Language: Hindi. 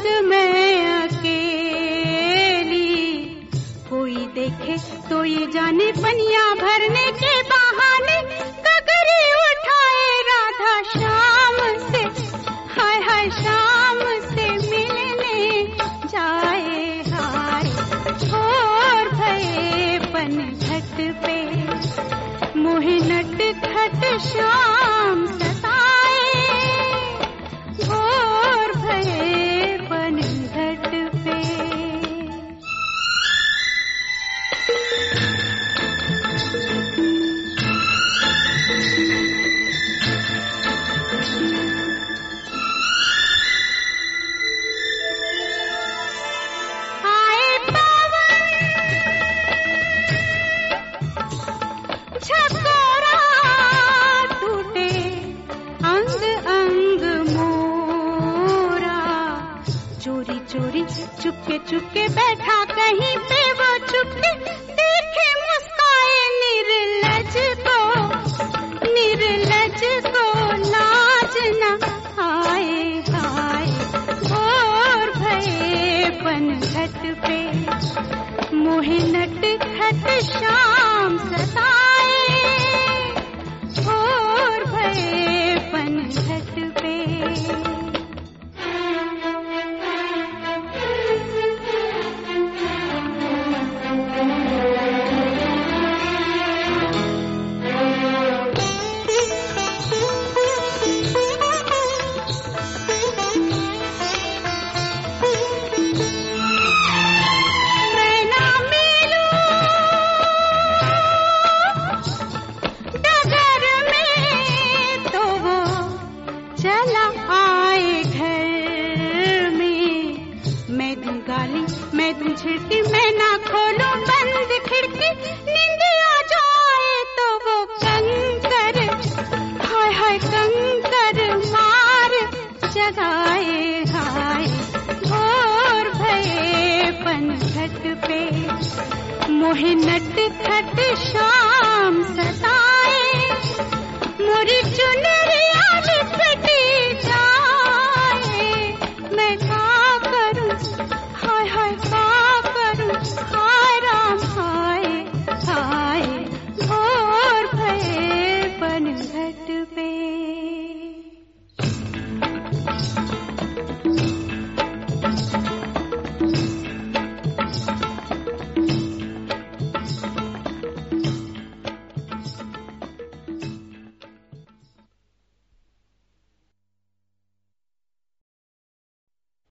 मैं अकेली, कोई देखे तो ये जाने पनिया भरने के बहाने कगरी उठाए राधा शाम से, हाय हाय शाम से मिलने जाए हाय। और भये पनघट पे मोहे नट खट शाम सताए, और भये पनघट पे। चोरी चुपके चुपके बैठा कहीं पे वो चुपके, देखे मुस्काए निर्लज को लाज न आए हाय। और भये पनघट पे मोहे नट खट शाम सताए, और भये पनघट पे। चला आए घर में, मैं दूं गाली मैं दूं झिड़की, मैं ना खोलूं बंद खिड़की, नींद आ जाए तो वो कंकर, हाय हाय कंकर मार जगाए हाय। और भये पनघट पे मोहे नट खट